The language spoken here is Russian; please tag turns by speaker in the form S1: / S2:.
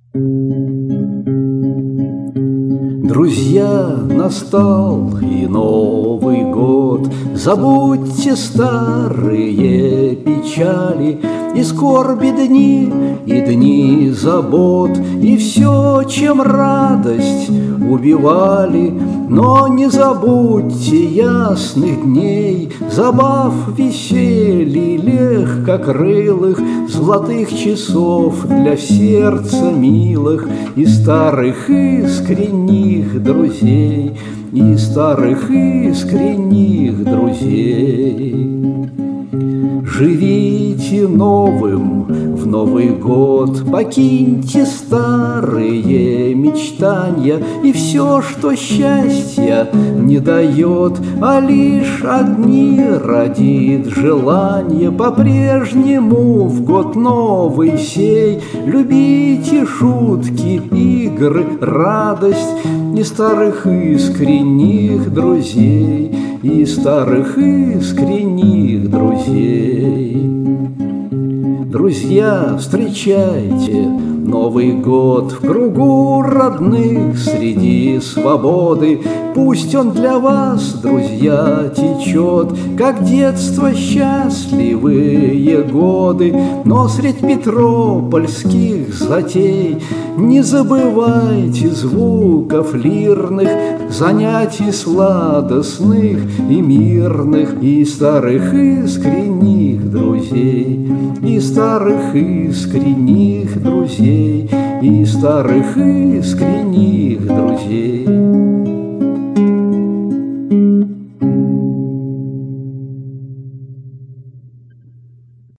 S1: Друзья, настал и Новый год, забудьте старые печали, и скорби дни, и дни забот, и все, чем радость убивали. Но не забудьте ясных дней, забав, веселий, легкокрылых, золотых часов для сердца милых, и старых искренних друзей, и старых искренних друзей. Живите новым в Новый год, покиньте старые мечтания, и все, что счастья не дает, а лишь одни родит желание, по-прежнему в год новый сей любите шутки, игры, радость и старых искренних друзей, и старых искренних друзей. Друзья, встречайте Новый год в кругу родных среди свободы. Пусть он для вас, друзья, течет, как детство счастливые годы, но средь петропольских затей не забывайте звуков лирных, занятий сладостных и мирных, и старых искренних друзей, и старых искренних друзей, и старых искренних друзей.